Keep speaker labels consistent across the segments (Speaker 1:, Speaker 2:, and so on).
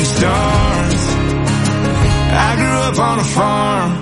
Speaker 1: chasing stars. I grew up on a farm.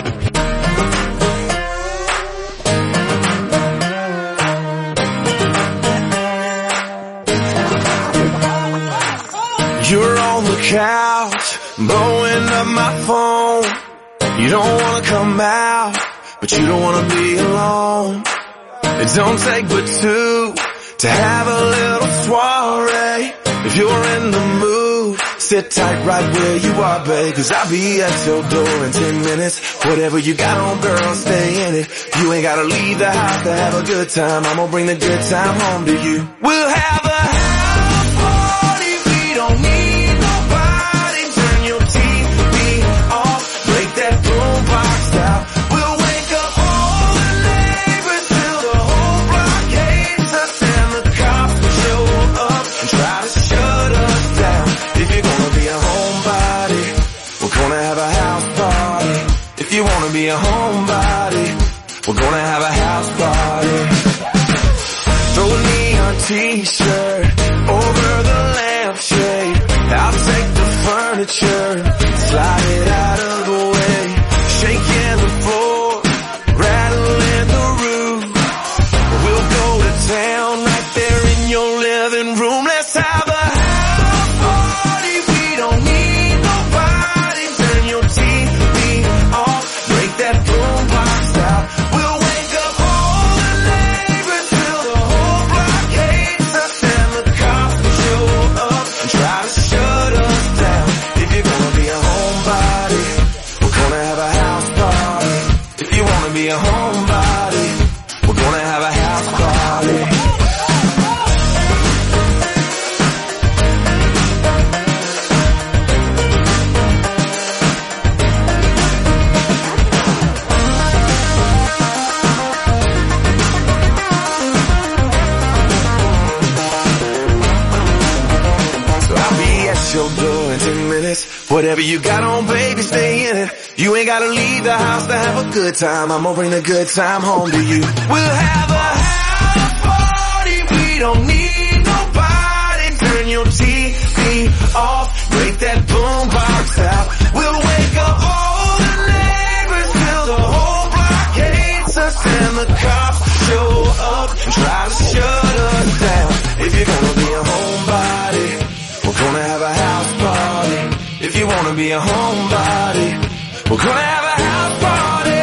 Speaker 1: You're on the couch, blowing up my phone. You don't wanna come out, but you don't wanna be alone. It don't take but two to have a little soiree. If you're in the mood, sit tight right where you are, babe, 'cause I'll be at your door in 10 minutes. Whatever you got on, girl, stay in it. You ain't gotta leave the house to have a good time. I'm gonna bring the good time home to you. We'll have a house party, we don't need nobody. Turn your TV off, break that boombox out. We'll wake up all the neighbors till the whole block hates us, and the cops will show up and try to shut us down. If you're gonna be a homebody, we're gonna have a house party. If you wanna be a homebody, we're gonna have a house party. Throw a neon t-shirt over the lampshade. I'll take the furniture, slide it out of the way. Shaking the floor, rattling the roof. We'll go to town right there in your living room. Let's have a house party, we don't need nobody. Turn your TV off, break that boombox out. We'll wake up all the neighbors till the whole block hates us, and the cops will show up and try to shut us down. If you're gonna be a homebody, we're gonna have a house party. If you wanna be a homebody, we're gonna have a house party. So I'll be at your door in 10 minutes. Whatever you got on, baby, stay in it. You ain't gotta leave the house to have a good time. I'm gonna bring the good time home to you. We'll have a house party, we don't need nobody. Turn your TV off, break that boombox out. We'll wake up all the neighbors till the whole block hates us, and the cops show up and try to shut us down. If you're gonna be a homebody, we're gonna have a house party. If you wanna be a homebody, we're gonna have a house party.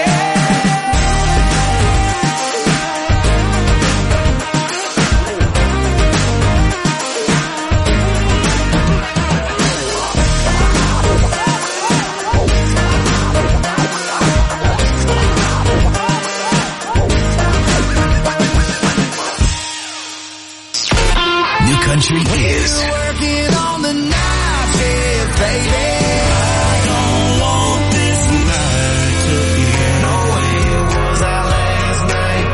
Speaker 2: New Country is
Speaker 1: Working on the night shift, baby. I don't want this night to end. No way it was our last night.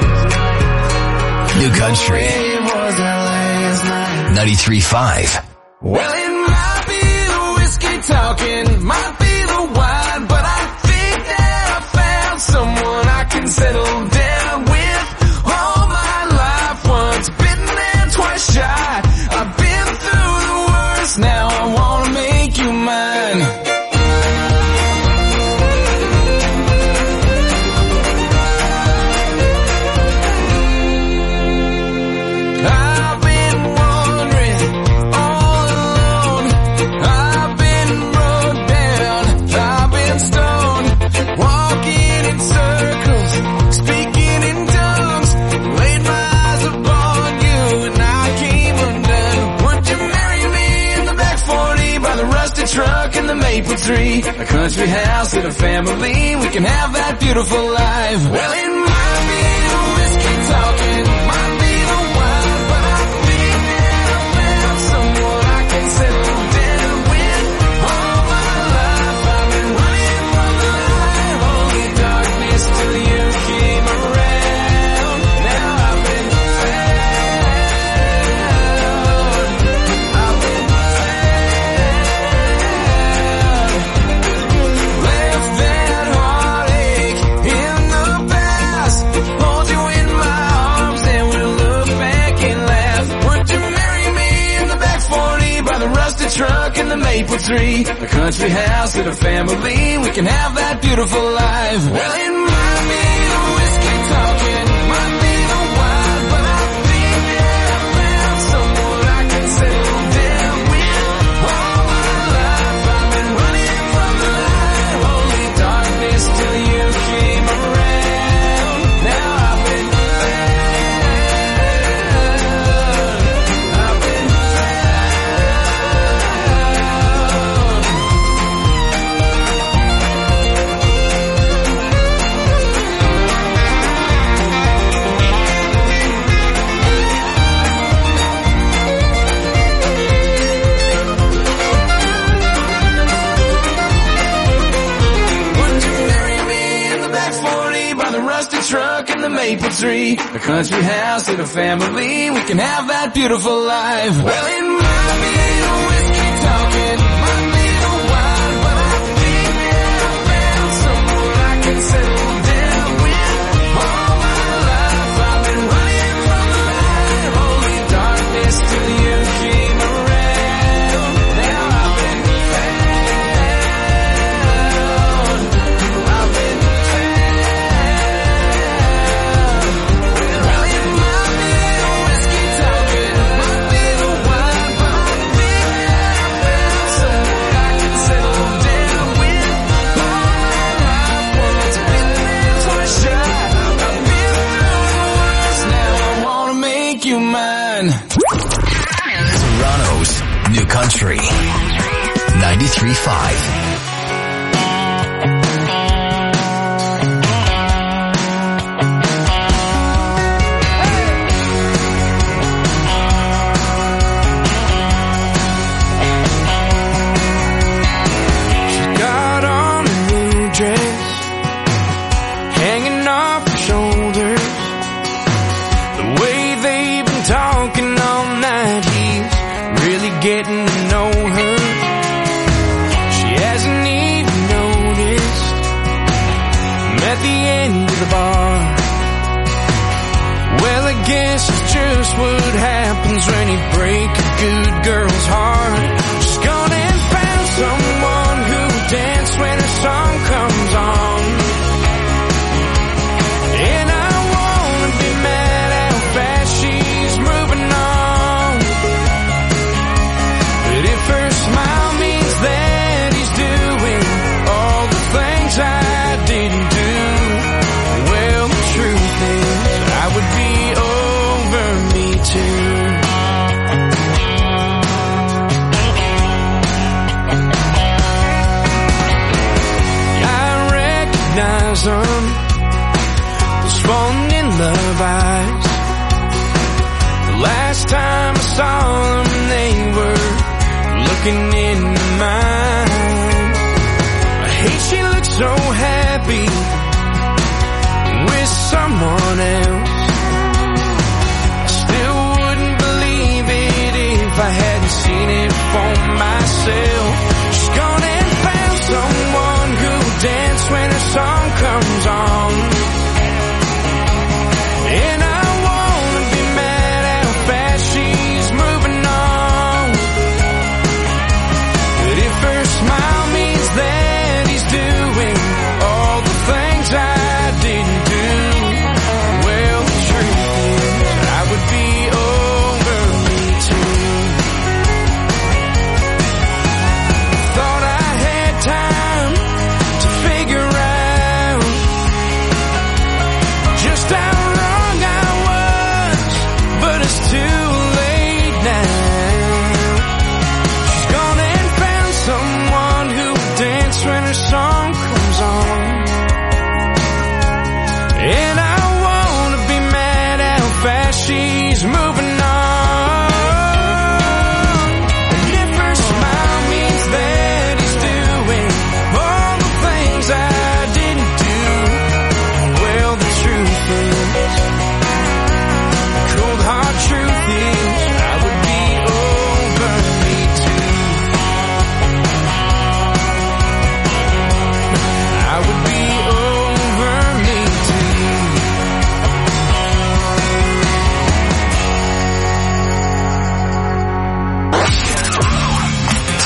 Speaker 2: New Country
Speaker 1: It was our last night.
Speaker 2: 93.5.
Speaker 1: Well, it might be the whiskey talking, might be the wine, but I think that I found someone I can settle down with. All my life, once bitten and twice shy. I've been through the worst, now I wanna make you mine. I've been wandering all alone. I've been run down. I've been stoned. Walking in circles, speaking in tongues. Laid my eyes upon you and I came undone. Would you marry me in the back 40 by the rusted truck and the maple tree? A country house and a family. We can have that beautiful life. Well, it might be the whiskey talking, might be the wine, but I think that I found someone I can settle down with. All my life I've been running from the light, only darkness till you came around. Now I've been found. I've been found. Left that heartache in the past. rusty truck and the maple tree, a country house and a family. We can have that beautiful life. Well, it might be the whiskey talking, might be the wine, but I think that I found someone I can settle down with. All my life I've been running from the light, holy darkness till you came around. Now I've been truck and the maple tree, a country house and a family. We can have that beautiful life. Well, it might be the whiskey talking, might be the wine, but I think that I found someone I can settle down with. All my life I've been running from the light, holy darkness till you came around. Now I've been found. I've been you mine.
Speaker 2: Toronto's New Country 93.5.
Speaker 1: Getting to know her, she hasn't even noticed. I'm at the end of the bar. Well, I guess it's just what happens when you break a good girl's heart. She's gone and found someone who'll dance when her song comes on. And I wanna be mad how fast she's moving on. If her smile means that he's doing all the things I didn't do, well, the truth is I would be over me too. I recognize them, those falling in love eyes. The last time I saw them, they were looking into mine. I hate she looks so happy with someone else. I still wouldn't believe it if I hadn't seen it for myself. She's gone and found someone who'll dance when her song comes on. And I wanna be mad how fast she's moving on. If her smile means that he's doing all the things I didn't do, well, the truth is I would be over me too. Thought I had time to figure out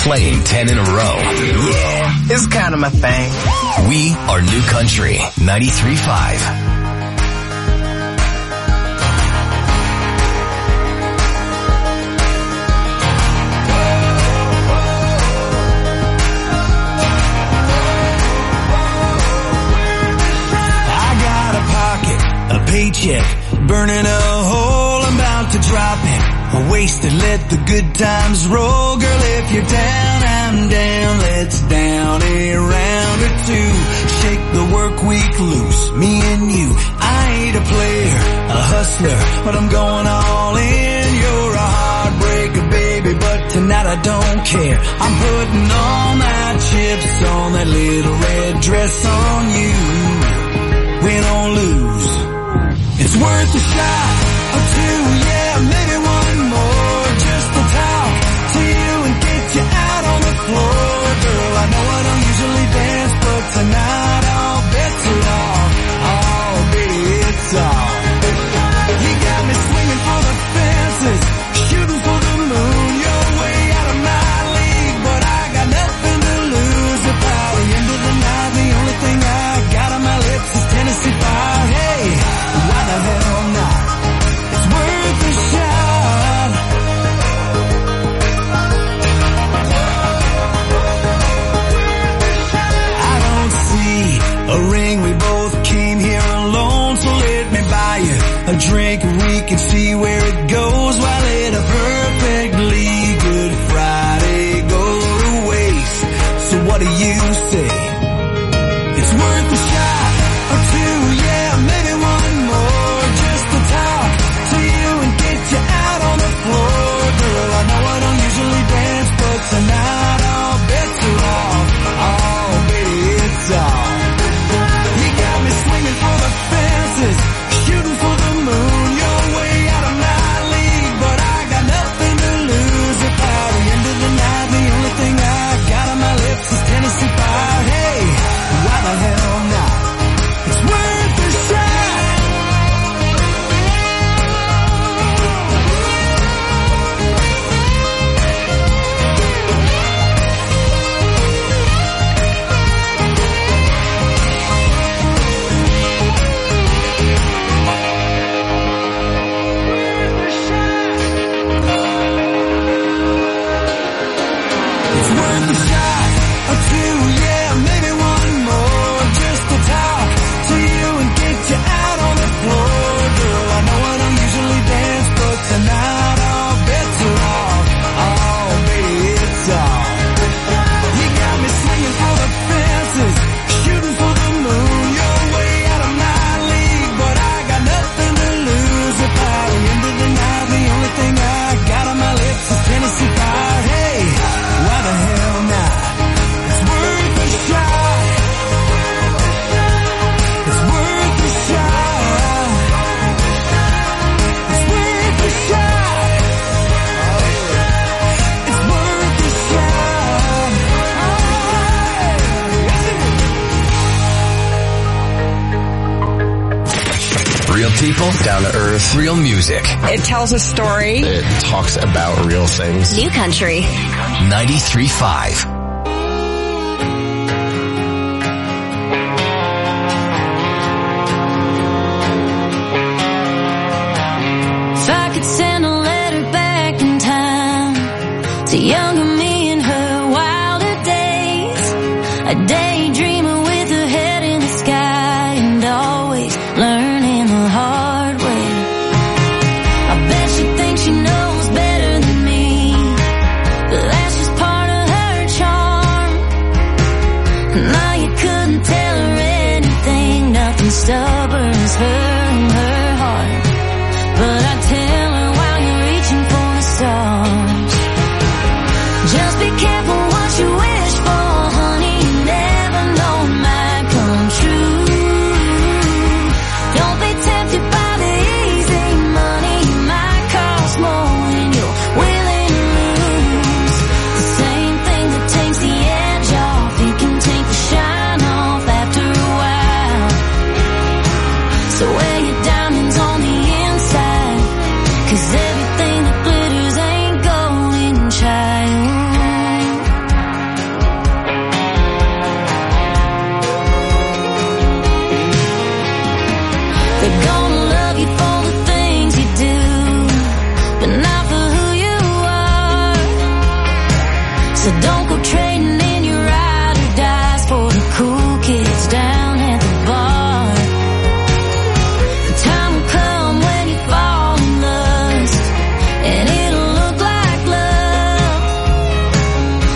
Speaker 2: playing 10 in a row.
Speaker 3: Yeah, it's kind of my thing.
Speaker 2: We are New Country 93.5.
Speaker 4: Paycheck, burning a hole, I'm about to drop it. Wasted, let the good times roll. Girl, if you're down, I'm down. Let's down a round or two. Shake the work week loose, me and you. I ain't a player, a hustler, but I'm going all in. You're a heartbreaker, baby, but tonight I don't care. I'm putting all my chips on that little red dress on you. Win or lose, it's worth a shot or two, yeah, maybe one more, just to talk to you and get you out on the floor. Girl, I know I don't usually dance, but tonight all bets are off. Oh, baby, it's off. You got me swinging for the fences, shooting for the moon. You're way out of my league, but I got nothing to lose. If by the end of the night the only thing I got on my lips is Tennessee Fire, hey, why the hell not? It's worth a shot. I don't see a ring, we both came here alone, so let me buy you a drink and we can see where it goes. Why let a perfectly good Friday go to waste? So what do you say? It's worth a shot or two, yeah, maybe one more, just to talk to you and get you out on the floor. Girl, I know I don't usually dance, but tonight all bets are off. Oh, baby, it's off. You got me swinging for the fences, shooting for the moon. You're way out of my league, but I got nothing to lose. If by the end of the night the only thing I got on my lips is Tennessee Fire, hey, why the hell not? It's worth a shot. It's worth a shot or two, yeah, maybe one more, just to talk to you and get you out on the floor. Girl, I know I don't usually dance, but tonight all bets are off. Oh, baby, it's off. You got me swinging for the fences, shooting for the moon. You're way out of my league, but I got nothing to lose. If by the end of the night the only thing I got on my lips is Tennessee Fire, hey, why the hell not? It's worth a shot. It's worth a shot. It's worth a shot. It's worth a shot.
Speaker 2: Real people, down to earth, real music.
Speaker 5: It tells a story.
Speaker 6: It talks about real things.
Speaker 7: New Country
Speaker 2: 93.5.
Speaker 8: If I could send a letter back in time to younger me in her wilder days, a daydreamer with her head in the sky and always learning the hard way. I bet she thinks she knows better than me, but that's just part of her charm. Now you couldn't tell her anything, nothing stubborn as her and her heart. But I tell her while you're reaching for the stars, just be careful what you wish for, honey. You never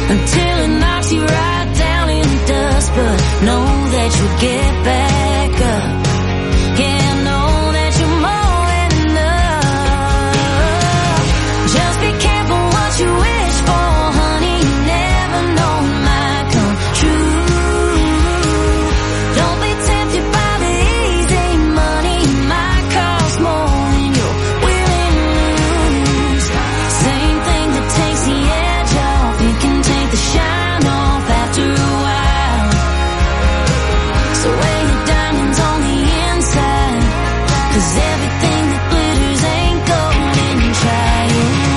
Speaker 8: until it knocks you right down in the dust. But know that you'll get back up. Yeah, know that you're more than enough. Just be careful what you wish for, honey. You never know it might come true. Don't be tempted by the easy money. It might cost more than you're willing to lose. Same thing that takes the edge off, it can take the shine off after a while. So wear your diamonds on the inside, 'cause everything that glitters ain't gold inside.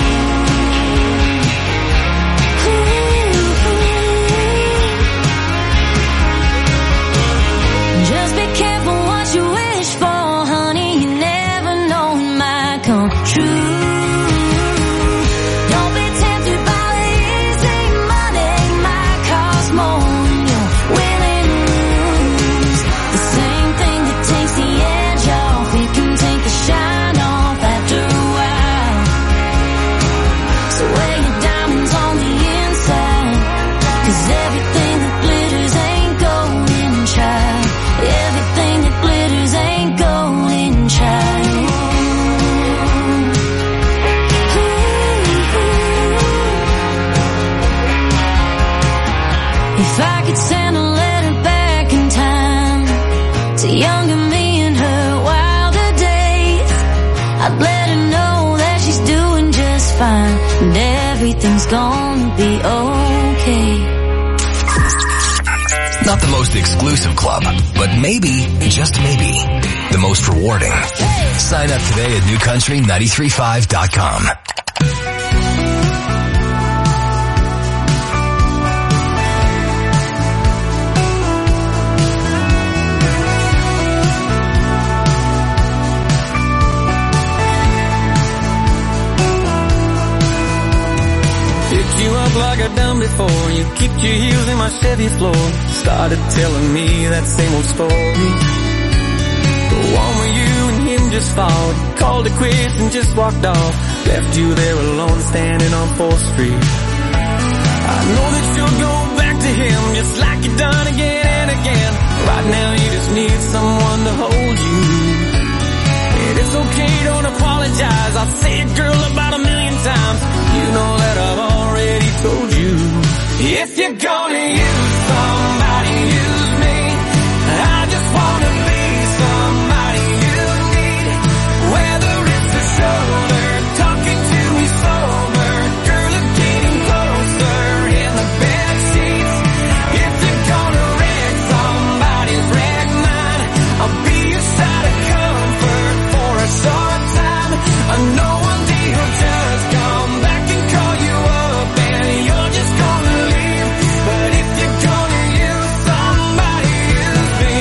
Speaker 8: Just be careful what you wish for, honey. You never know it might come true. Don't be tempted by the easy money. It might cost more than you're willing to lose. The same thing that takes the edge off, it can take the shine off after a while. So wear your diamonds on the inside, 'cause everything that glitters ain't golden, child. Everything that glitters ain't golden, child. If I could send a letter back in time to younger me in her wilder days, I'd let her know that she's doing just fine and everything's gonna be okay.
Speaker 2: Not the most exclusive club, but maybe, just maybe, the most rewarding. Sign up today at newcountry935.com.
Speaker 5: Picked you up like I've done before. You kicked your heels in my Chevy floor. Started telling me that same old story. The one where you and him just fought. Called it quits and just walked off. Left you there alone standing on 4th Street. I know that you'll go back to him just like you've done again and again. Right now you just need someone to hold you. And it's okay, don't apologize. I'll say it, girl, about 1,000,000 times. You know that I've already told you. If you're gonna use somebody, use me. I just wanna be somebody you need. Whether it's the shoulder, talking to me sober, girl, it's getting closer in the bed sheets. If you're gonna wreck somebody's wreck mine, I'll be your side of comfort for a short time. I know one day he'll just come back and call you up and you're just gonna leave. But if you're gonna use somebody, use me.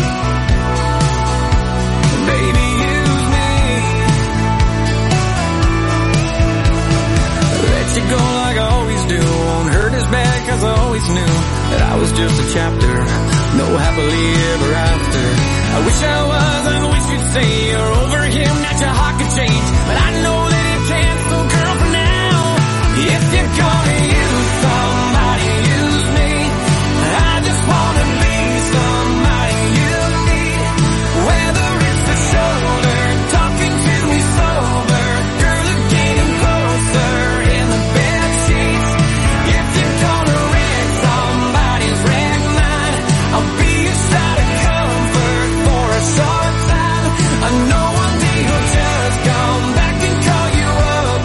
Speaker 5: Baby, use me. Let you go like I always do. Won't hurt as bad 'cause I always knew that I was just a chapter. No happily ever after. I wish I was, I wish you'd say you're over him, that your heart could change. But I know that it can't, so girl, for now, if you're gonna use somebody, use me. I just wanna be somebody you need. Whether it's the shoulder, talking to me sober, girl, it's getting closer in the bed sheets. If you're gonna wreck somebody's wreck mine, I'll be your side of comfort for a short time. I know one day he'll just come back and call you up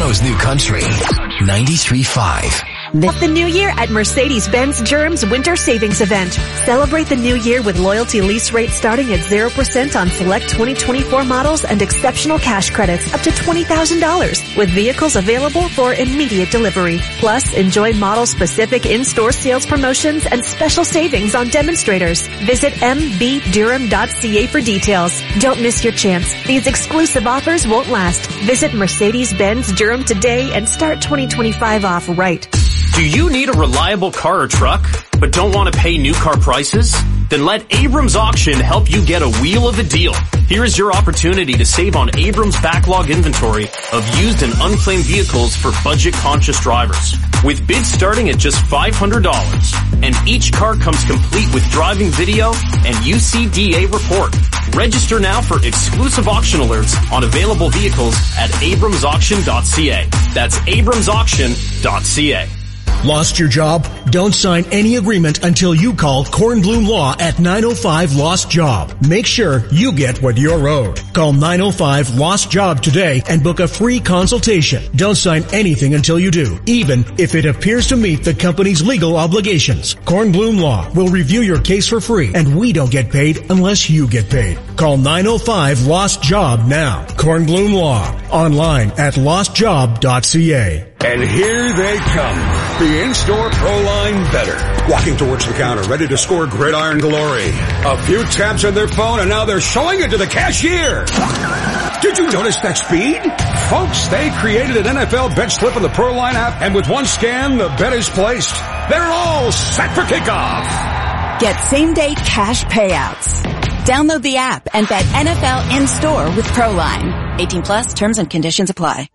Speaker 2: Toronto's New Country 93.5.
Speaker 7: The new year at Mercedes-Benz Durham's Winter Savings Event. Celebrate the new year with loyalty lease rates starting at 0% on select 2024 models and exceptional cash credits up to $20,000 with vehicles available for immediate delivery. Plus, enjoy model-specific in-store sales promotions and special savings on demonstrators. Visit mbdurham.ca for details. Don't miss your chance. These exclusive offers won't last. Visit Mercedes-Benz Durham today and start 2025 off right.
Speaker 9: Do you need a reliable car or truck, but don't want to pay new car prices? Then let Abrams Auction help you get a wheel of the deal. Here is your opportunity to save on Abrams backlog inventory of used and unclaimed vehicles for budget-conscious drivers. With bids starting at just $500, and each car comes complete with driving video and UCDA report. Register now for exclusive auction alerts on available vehicles at abramsauction.ca. That's abramsauction.ca.
Speaker 10: Lost your job? Don't sign any agreement until you call Kornblum Law at 905 Lost Job. Make sure you get what you're owed. Call 905 Lost Job today and book a free consultation. Don't sign anything until you do, even if it appears to meet the company's legal obligations. Kornblum Law will review your case for free, and we don't get paid unless you get paid. Call 905 Lost Job now. Kornblum Law. Online at lostjob.ca.
Speaker 11: And here they come. The in-store ProLine Better. Walking towards the counter, ready to score gridiron glory. A few taps on their phone and now they're showing it to the cashier. Did you notice that speed? Folks, they created an NFL bet slip in the ProLine app, and with one scan, the bet is placed. They're all set for kickoff.
Speaker 12: Get same-day cash payouts. Download the app and bet NFL in-store with ProLine. 18 plus, terms and conditions apply.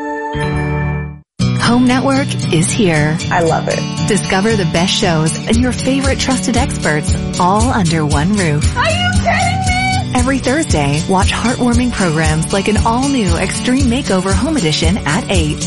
Speaker 13: Home Network is here.
Speaker 14: I love it.
Speaker 13: Discover the best shows and your favorite trusted experts all under one roof.
Speaker 14: Are you kidding me?
Speaker 13: Every Thursday, watch heartwarming programs like an all-new Extreme Makeover Home Edition at 8.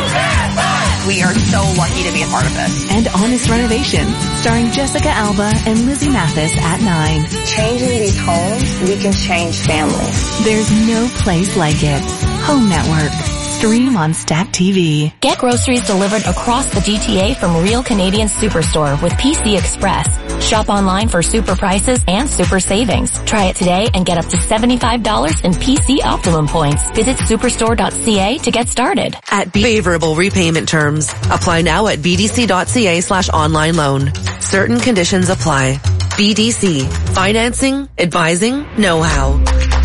Speaker 14: We are so lucky to be a part of this.
Speaker 13: And Honest Renovations, starring Jessica Alba and Lizzie Mathis at 9.
Speaker 14: Changing these homes, we can change families.
Speaker 13: There's no place like it. Home Network. Stream on Stack TV.
Speaker 15: Get groceries delivered across the GTA from Real Canadian Superstore with PC Express. Shop online for super prices and super savings. Try it today and get up to $75 in PC Optimum points. Visit superstore.ca to get started.
Speaker 16: At favorable repayment terms. Apply now at bdc.ca/online loan. Certain conditions apply. BDC. Financing, advising, know-how.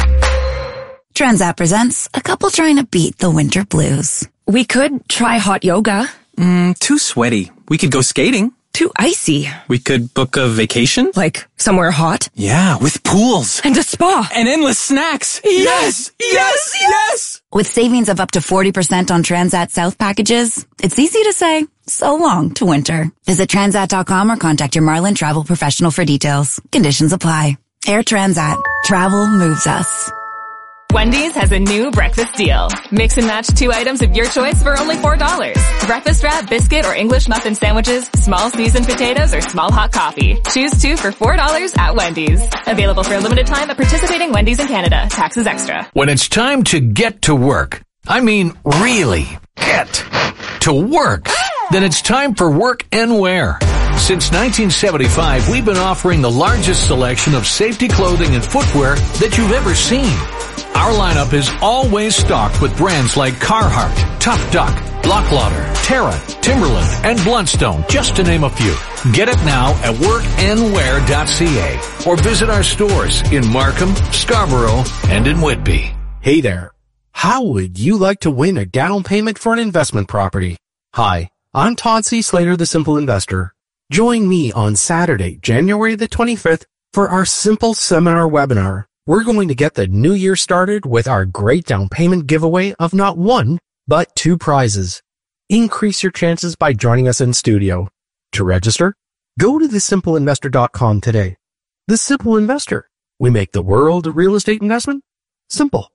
Speaker 17: Transat presents a couple trying to beat the winter blues.
Speaker 18: We could try hot yoga.
Speaker 19: Too sweaty. We could go skating.
Speaker 18: Too icy.
Speaker 19: We could book a vacation.
Speaker 18: Like somewhere hot.
Speaker 19: Yeah, with pools.
Speaker 18: And a spa.
Speaker 19: And endless snacks. Yes! Yes! Yes!
Speaker 17: With savings of up to 40% on Transat South packages, it's easy to say, so long to winter. Visit transat.com or contact your Marlin travel professional for details. Conditions apply. Air Transat. Travel moves us.
Speaker 20: Wendy's has a new breakfast deal. Mix and match 2 items of your choice for only $4. Breakfast wrap, biscuit, or English muffin sandwiches, small seasoned potatoes, or small hot coffee. Choose 2 for $4 at Wendy's. Available for a limited time at participating Wendy's in Canada. Taxes extra.
Speaker 21: When it's time to get to work, I mean really get to work, then it's time for Work and Wear. Since 1975, we've been offering the largest selection of safety clothing and footwear that you've ever seen. Our lineup is always stocked with brands like Carhartt, Tough Duck, Blocklauder, Terra, Timberland, and Bluntstone, just to name a few. Get it now at workandwear.ca or visit our stores in Markham, Scarborough, and in Whitby.
Speaker 22: Hey there. How would you like to win a down payment for an investment property? Hi, I'm Todd C. Slater, the Simple Investor. Join me on Saturday, January the 25th for our Simple Seminar webinar. We're going to get the new year started with our great down payment giveaway of not 1, but 2 prizes. Increase your chances by joining us in studio. To register, go to thesimpleinvestor.com today. The Simple Investor. We make the world of real estate investment simple.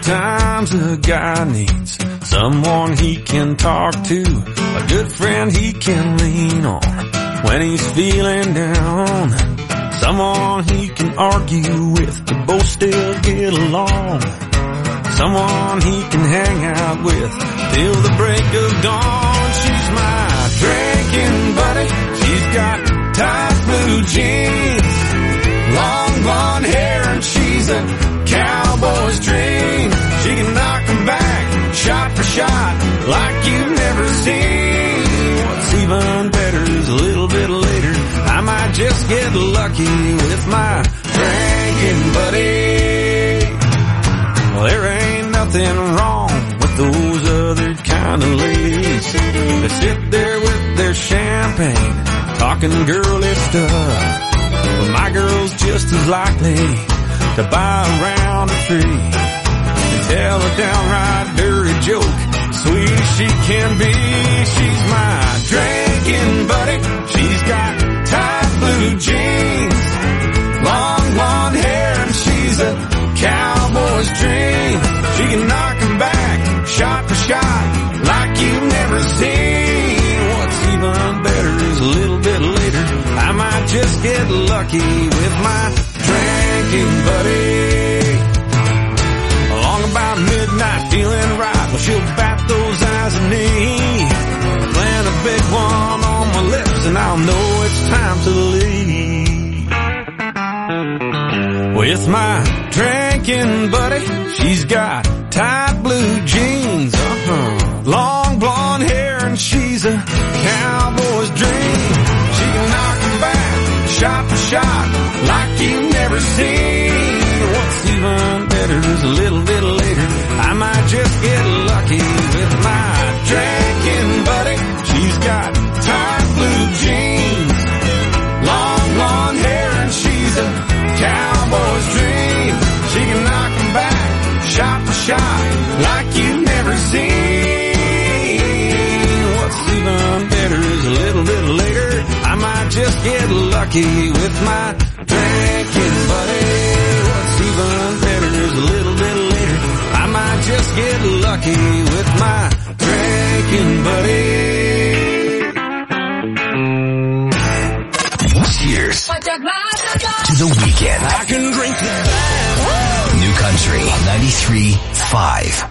Speaker 5: Sometimes a guy needs someone he can talk to, a good friend he can lean on when he's feeling down, someone he can argue with to both still get along, someone he can hang out with till the break of dawn. She's my drinking buddy. She's got tight blue jeans, long blonde hair, and she's a cowboy's dream. She can knock 'em back, shot for shot, like you've never seen. What's even better is a little bit later, I might just get lucky with my drinking buddy. Well, there ain't nothing wrong with those other kind of ladies that sit there with their champagne, talking girly stuff. But my girl's just as likely to buy a round of three and tell a downright dirty joke, sweet as she can be. She's my drinking buddy. She's got tight blue jeans, long blonde hair, and she's a cowboy's dream. She can knock 'em back, shot for shot, like you've never seen. What's even better is a little bit later, I might just get lucky with my drinking buddy. Along about midnight, feeling right, well, she'll bat those eyes at me, plant a big one on my lips, and I'll know it's time to leave. With my drinking buddy, she's got tight blue jeans, long blonde hair, and she's a cowboy's dream. She can knock 'em back, shot for shot, like you've never seen. What's even better is a little bit later, I might just get lucky with my drinking buddy. She's got tight blue jeans, long blonde hair, and she's a cowboy's dream. She can knock 'em back, shot for shot, like you've never seen. What's even better is a little bit later, I might just get lucky with my drinking buddy. What's even better is a little bit later, I might just get lucky with my drinking buddy.
Speaker 2: Cheers to the weekend.
Speaker 5: I can drink that.
Speaker 2: New Country 93.5.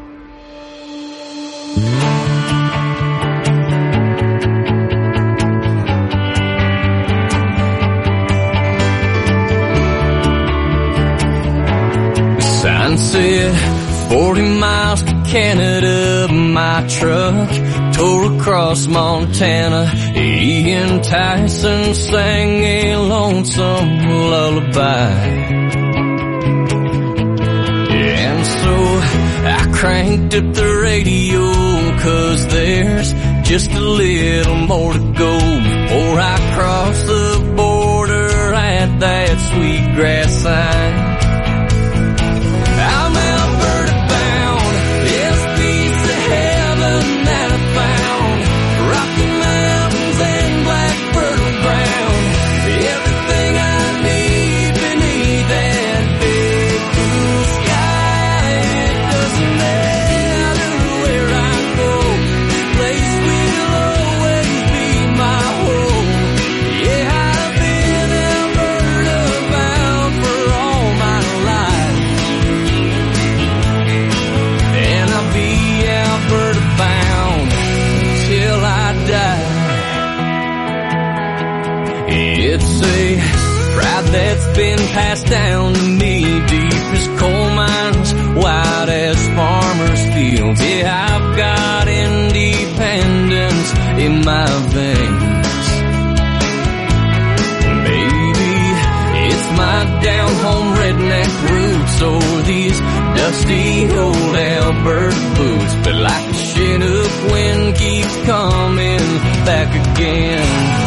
Speaker 5: Sign said 40 miles to Canada, my truck tore across Montana. Ian Tyson sang a lonesome lullaby, and so I cranked up the radio, 'cause there's just a little more to go before I cross the border at that Sweetgrass sign. I'm Alberta bound, this piece of heaven that I found. Rocky Mountains and black fertile ground, everything I need beneath that big blue sky. It doesn't matter where I go, this place will always be my home. Yeah, I've been Alberta bound for all my life, and I'll be Alberta bound till I die. It's a pride that's been passed down to me, deep as coal mines, wide as farmers' fields. Yeah, I've got independence in my veins. Maybe it's my down-home redneck roots, or these dusty old Alberta boots, but like the Chinook wind keeps coming back again.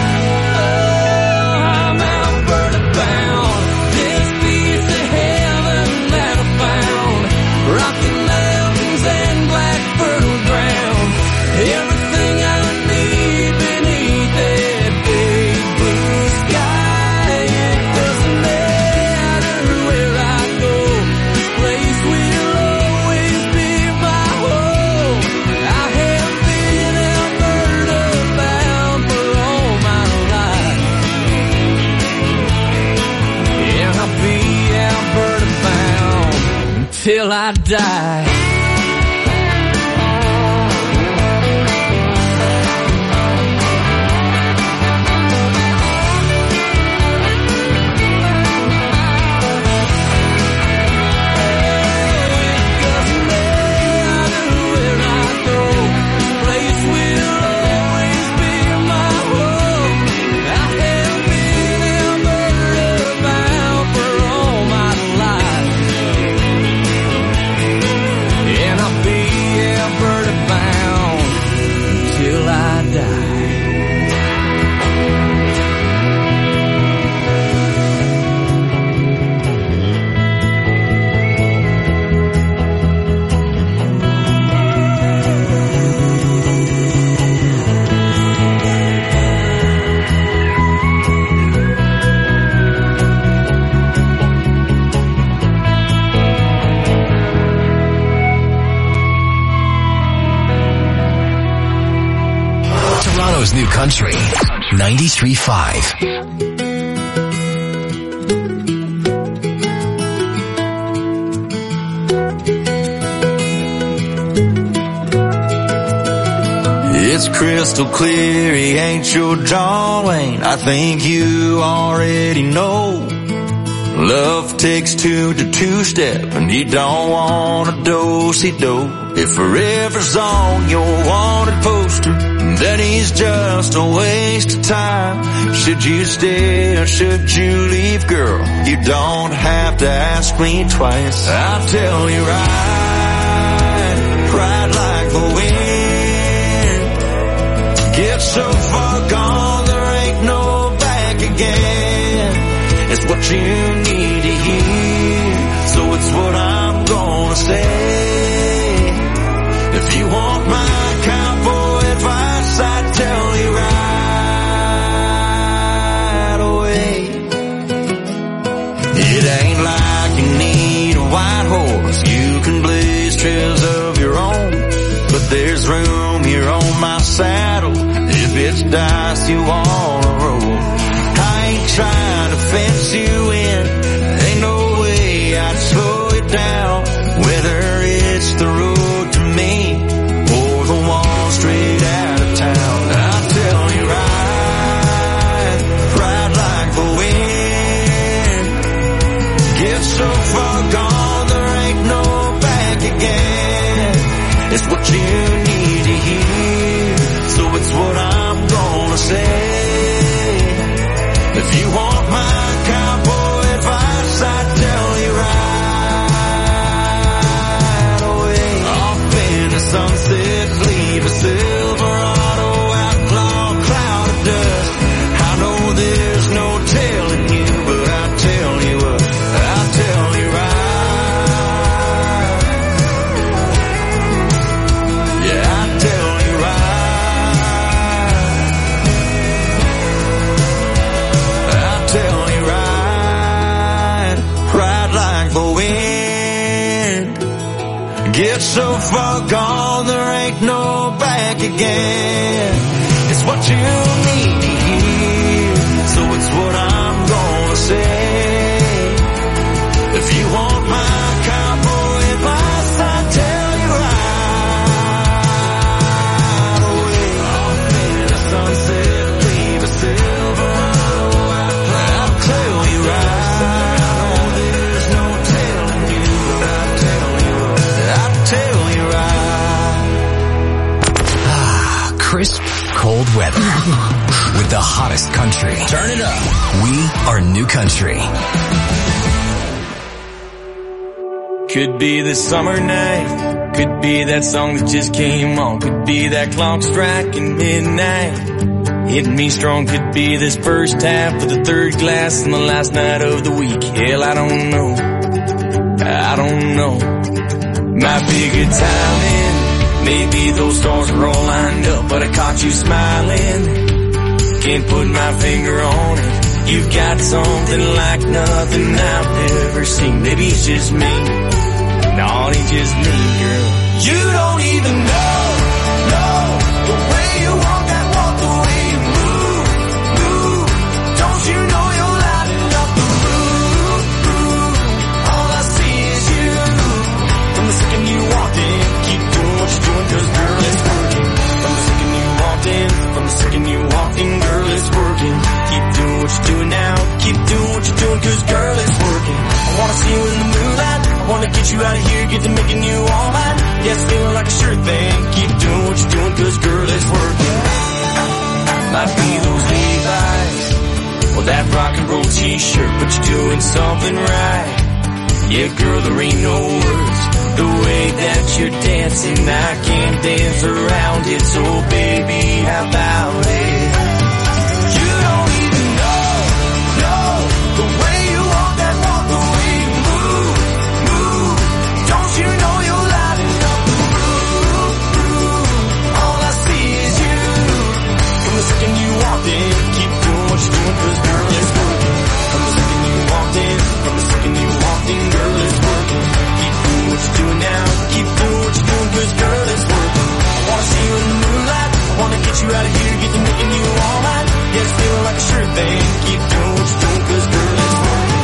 Speaker 5: Oh, I'm Alberta bound, this piece of heaven that I found. Rocky Mountains and black fertile ground, everything I need beneath that big blue sky. It doesn't matter where I go, this place will always I die.
Speaker 2: New Country 93.5.
Speaker 4: It's crystal clear he ain't your John Wayne. I think you already know. Love takes two to two-step, and he don't want a do-si-do. If forever's on your wanted poster, then he's just a waste of time. Should you stay or should you leave, girl? You don't have to ask me twice. I'll tell you ride like the wind. Get so far gone, there ain't no back again. It's what you need to hear, so it's what I'm gonna say. If you want my cowboy advice, I'd tell you right away. It ain't like you need a white horse, you can blaze trails of your own. But there's room here on my saddle, if it's dice you wanna roll. I ain't trying to fence you in, ain't no way I'd slow it down. Whether it's the road to me or the one straight out of town, I'll tell you ride like the wind. Get so far gone, there ain't no back again. It's what you need to hear, so it's what I'm gonna say. If you want my cowboy advice, I'd tell you right away. Off in the sunset, leave a Silverado outlaw cloud of dust. I know there's no telling you, but I'll tell you what, I'll tell you right. Yeah, I'll tell you right. Tell you ride like the wind. Get so far gone, there ain't no back again. It's what you need to hear, so it's what I'm gonna say. If you want my cowboy advice, I'll tell you right away. Off in the sunset, leave a Silverado. Tell you right, I know there's no telling you, but I'll tell you right.
Speaker 2: Crisp, cold weather with the hottest country. Turn it up. We are New Country.
Speaker 5: Could be the summer night, could be that song that just came on, could be that clock striking midnight. Hitting me strong, could be this first half of the third glass and the last night of the week. Hell, I don't know. I don't know. Might be good timing. Maybe those stars were all lined up, but I caught you smiling. Can't put my finger on it. You've got something like nothing I've ever seen. Maybe it's just me. No, it's just me, girl. You don't even know the way you walk that walk, the way you move. Don't you know you're lighting up the room? All I see is you.
Speaker 4: you out of here, get to making you all mine. Yes, feeling like a sure thing. Keep doing what you're doing, cause girl, it's working. Might be those Levi's or that rock and roll t-shirt, but you're doing something right. Yeah, girl, there ain't no words. The way that you're dancing, I can't dance around it. So baby, how about it? You don't even know the way you walk that walk, the way you move. Don't you know you're lighting up the room? All I see is you. From the second you walked in, keep doing what you're doing, cause girl, it's working. From the second you walked in, girl, it's working. Keep doing what you're doing now. Keep doing what you're doing, cause girl, it's working. I wanna see you in the moonlight. I wanna get you out of here, get to making you all mine. Yeah, it's feeling like a sure thing. Keep doing what you're doing, cause girl, it's working.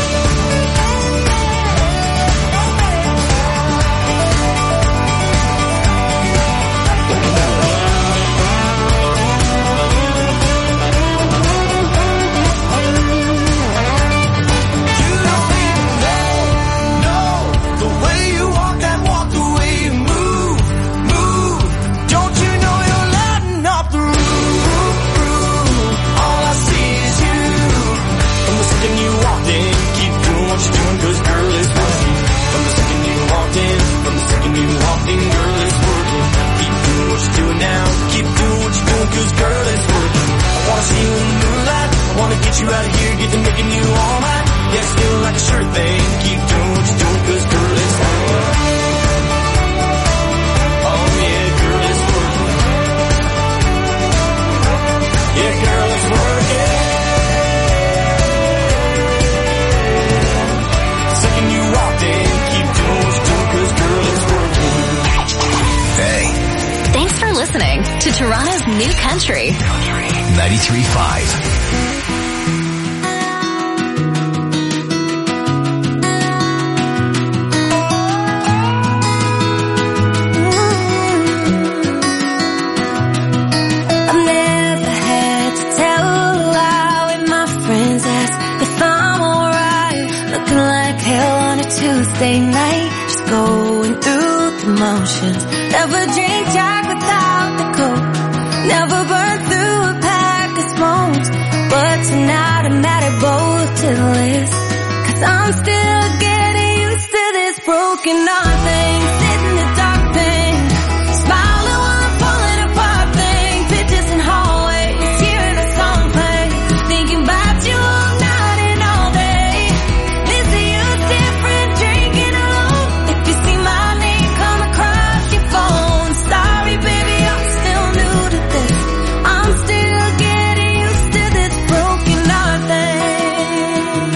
Speaker 4: You out of here, get to making you all mine. Yeah, it's feeling like a sure thing. Keep doing what you're doing, cause girl, it's working. Oh yeah, girl, it's working. Yeah, girl, it's working. The second you walked in, keep doing what you're doing, cause girl, it's working.
Speaker 2: Hey.
Speaker 15: Thanks for listening to Toronto's New Country.
Speaker 2: 93.5.
Speaker 8: Tuesday night, just going through the motions. Never drink Jack without the Coke. Never burn through a pack of smokes. But tonight I'm added both to the list. Cause I'm still getting used to this broken heart thing. Sitting in the dark thing. Smiling while I'm falling apart thing. Pictures in hallways, hearing a song play. Thinking about you all night and all day. Missing you different, drinking alone. If you see my name come across your phone. Sorry baby, I'm still new to this. I'm still getting used to this broken heart thing.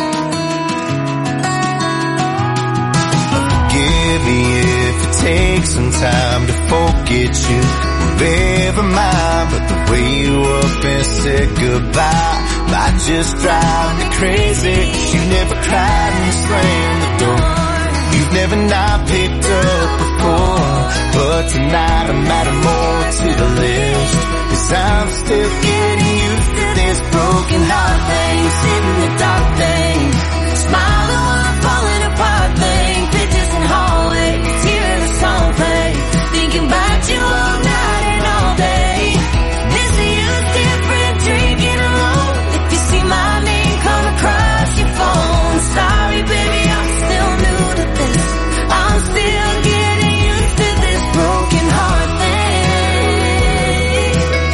Speaker 4: Forgive me if it takes some time to forget you. Never mind, but the way you up and said goodbye might just drive me crazy. You never cried and slammed the door. You've never not picked up before. But tonight I'm adding more to the list. Cause I'm still getting used to this broken heart thing. Sitting in the dark thing. Smiling while I'm falling apart thing. Pictures in hallways, hearing a song play. Thinking about you all night and all day. Missing you different, drinking alone. If you see my name come across your phone. Sorry baby, I'm still new to this. I'm still getting used to this broken heart thing.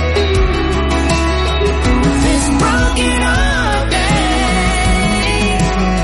Speaker 4: This broken heart thing.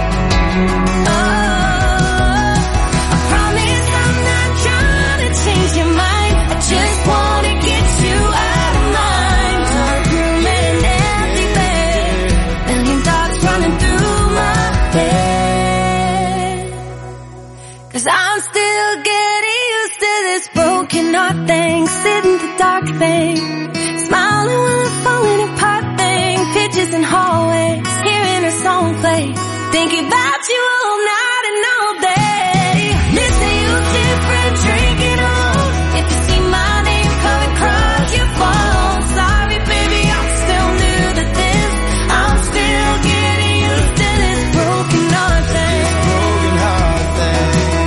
Speaker 4: Oh, I promise I'm not trying to change your mind. I just wanna get you out of mind. Dark room and an empty bed. Million thoughts running through my head. Cause I'm still getting used to this broken heart thing. Sitting in the dark thing. Smiling while I'm falling apart thing. Pictures in hallways, hearing a song play. Thinking about you all night and all day. Missing you different, drinking alone. If you see my name coming across your phone. Sorry baby, I'm still new to this. I'm still getting used to this broken heart thing. Broken heart thing.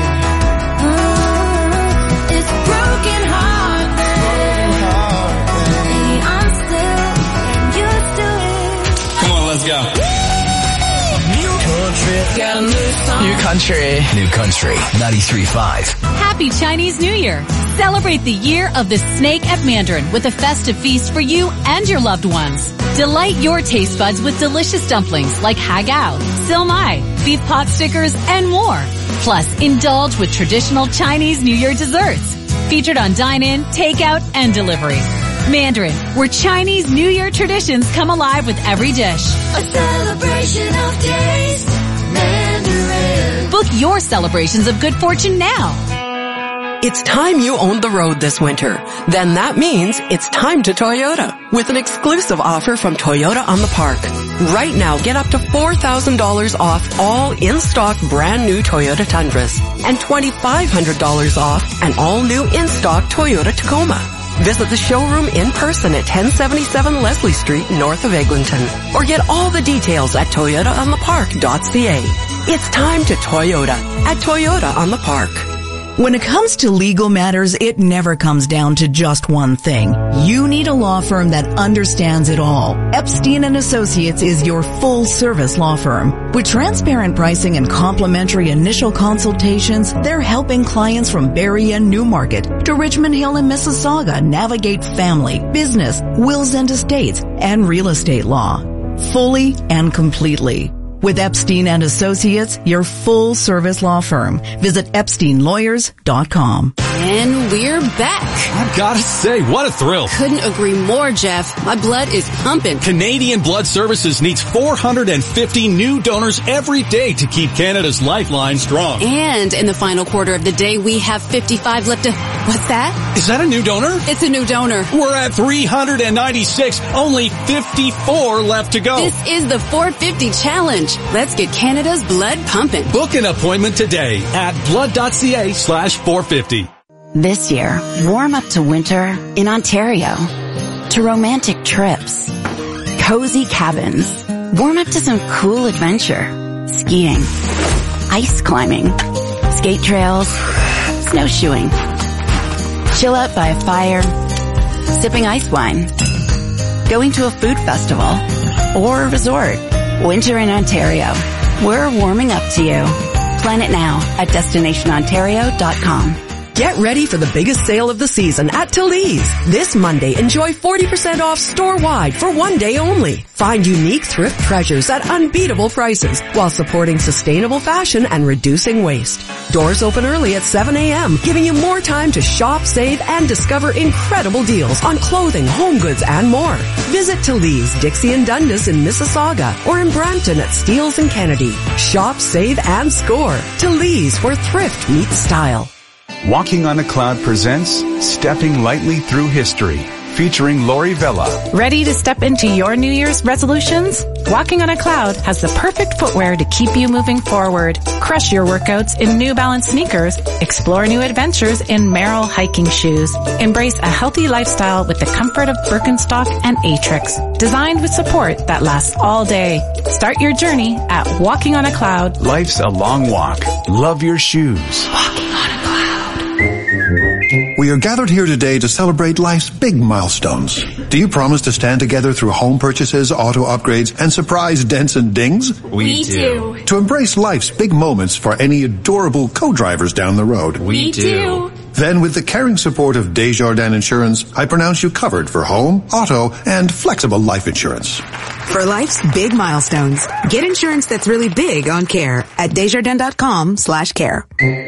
Speaker 2: Country. New Country 93.5.
Speaker 1: Happy Chinese New Year. Celebrate the year of the snake at Mandarin with a festive feast for you and your loved ones. Delight your taste buds with delicious dumplings like hagao, silmai, beef pot stickers, and more. Plus, indulge with traditional Chinese New Year desserts. Featured on dine-in, takeout, and delivery. Mandarin, where Chinese New Year traditions come alive with every dish.
Speaker 8: A celebration of taste. Mandarin.
Speaker 1: Book your celebrations of good fortune now.
Speaker 3: It's time you owned the road this winter. Then that means it's time to Toyota with an exclusive offer from Toyota on the Park. Right now, get up to $4,000 off all in-stock brand new Toyota Tundras and $2,500 off an all-new in-stock Toyota Tacoma. Visit the showroom in person at 1077 Leslie Street, north of Eglinton, or get all the details at toyotaonthepark.ca. It's time to Toyota at Toyota on the Park.
Speaker 23: When it comes to legal matters, it never comes down to just one thing. You need a law firm that understands it all. Epstein & Associates is your full-service law firm. With transparent pricing and complimentary initial consultations, they're helping clients from Barrie and Newmarket to Richmond Hill and Mississauga navigate family, business, wills and estates, and real estate law. Fully and completely. With Epstein & Associates, your full-service law firm. Visit EpsteinLawyers.com.
Speaker 24: And we're back.
Speaker 25: I've got to say, what a thrill.
Speaker 24: Couldn't agree more, Jeff. My blood is pumping.
Speaker 25: Canadian Blood Services needs 450 new donors every day to keep Canada's lifeline strong.
Speaker 24: And in the final quarter of the day, we have 55 left to... What's that?
Speaker 25: Is that a new donor?
Speaker 24: It's a new donor.
Speaker 25: We're at 396. Only 54 left to go.
Speaker 24: This is the 450 challenge. Let's get Canada's blood pumping.
Speaker 25: Book an appointment today at blood.ca/450.
Speaker 17: This year, warm up to winter in Ontario. To romantic trips. Cozy cabins. Warm up to some cool adventure. Skiing. Ice climbing. Skate trails. Snowshoeing. Chill out by a fire. Sipping ice wine. Going to a food festival. Or a resort. Winter in Ontario. We're warming up to you. Plan it now at destinationontario.com.
Speaker 3: Get ready for the biggest sale of the season at Talese. This Monday, enjoy 40% off store-wide for one day only. Find unique thrift treasures at unbeatable prices while supporting sustainable fashion and reducing waste. Doors open early at 7 a.m., giving you more time to shop, save, and discover incredible deals on clothing, home goods, and more. Visit Talese, Dixie and Dundas in Mississauga, or in Brampton at Steeles and Kennedy. Shop, save, and score. Talese, where thrift meets style.
Speaker 26: Walking on a Cloud presents Stepping Lightly Through History, featuring Lori Vella.
Speaker 27: Ready to step into your New Year's resolutions? Walking on a Cloud has the perfect footwear to keep you moving forward. Crush your workouts in New Balance sneakers. Explore new adventures in Merrell hiking shoes. Embrace a healthy lifestyle with the comfort of Birkenstock and Atrix. Designed with support that lasts all day. Start your journey at Walking on a Cloud.
Speaker 26: Life's a long walk. Love your shoes.
Speaker 27: Walking on a Cloud.
Speaker 28: We are gathered here today to celebrate life's big milestones. Do you promise to stand together through home purchases, auto upgrades, and surprise dents and dings?
Speaker 27: We do.
Speaker 28: To embrace life's big moments for any adorable co-drivers down the road?
Speaker 27: We do.
Speaker 28: Then with the caring support of Desjardins Insurance, I pronounce you covered for home, auto, and flexible life insurance.
Speaker 29: For life's big milestones, get insurance that's really big on care at Desjardins.com/care.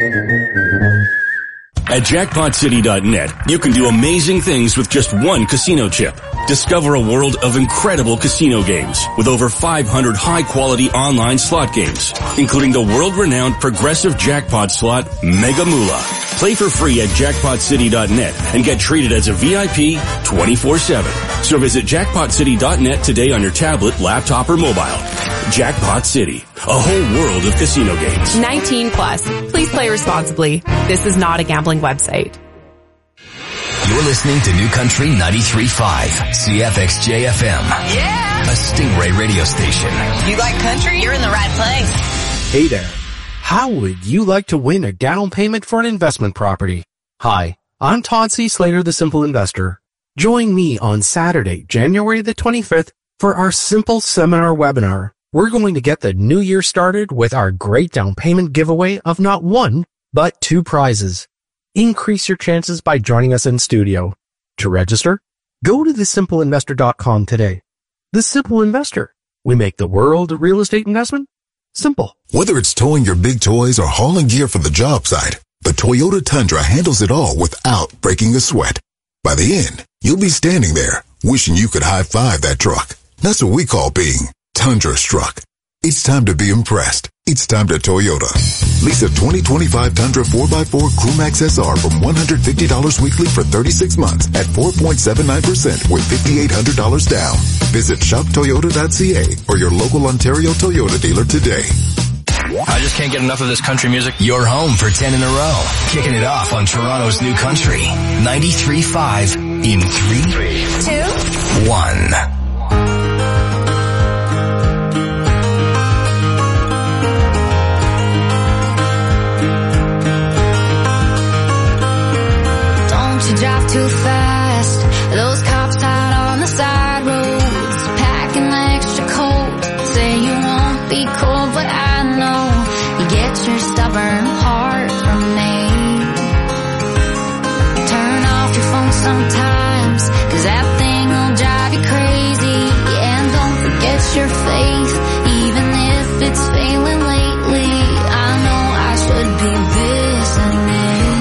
Speaker 30: At JackpotCity.net, you can do amazing things with just one casino chip. Discover a world of incredible casino games with over 500 high-quality online slot games, including the world-renowned progressive jackpot slot Mega Moolah. Play for free at JackpotCity.net and get treated as a VIP 24/7. So visit JackpotCity.net today on your tablet, laptop, or mobile. Jackpot City, a whole world of casino games.
Speaker 31: 19 plus. Please play responsibly. This is not a gambling website.
Speaker 2: You're listening to New Country 93.5, CFXJ FM.
Speaker 14: Yeah!
Speaker 2: A Stingray radio station.
Speaker 14: You like country? You're in the right place.
Speaker 22: Hey there. How would you like to win a down payment for an investment property? Hi, I'm Todd C. Slater, the Simple Investor. Join me on Saturday, January the 25th for our Simple Seminar webinar. we're going to get the new year started with our great down payment giveaway of not one, but 2 prizes. Increase your chances by joining us in studio. To register, go to thesimpleinvestor.com today. The Simple Investor. We make the world of real estate investment simple.
Speaker 6: Whether it's towing your big toys or hauling gear for the job site, the Toyota Tundra handles it all without breaking a sweat. By the end, you'll be standing there wishing you could high-five that truck. That's what we call being Tundra struck. It's time to be impressed. It's time to Toyota. Lease a 2025 Tundra 4x4 Crewmax SR from $150 weekly for 36 months at 4.79% with $5,800 down. Visit shoptoyota.ca or your local Ontario Toyota dealer today.
Speaker 2: I just can't get enough of this country music. You're home for 10 in a row. Kicking it off on Toronto's New Country. 93.5 in 3, 2, 1.
Speaker 8: You drive too fast. Those cops out on the side roads, packing extra coat. Say you won't be cold, but I know you get your stubborn heart from me. Turn off your phone sometimes, 'cause that thing will drive you crazy. And don't forget your faith, even if it's failing lately. I know I should be listening.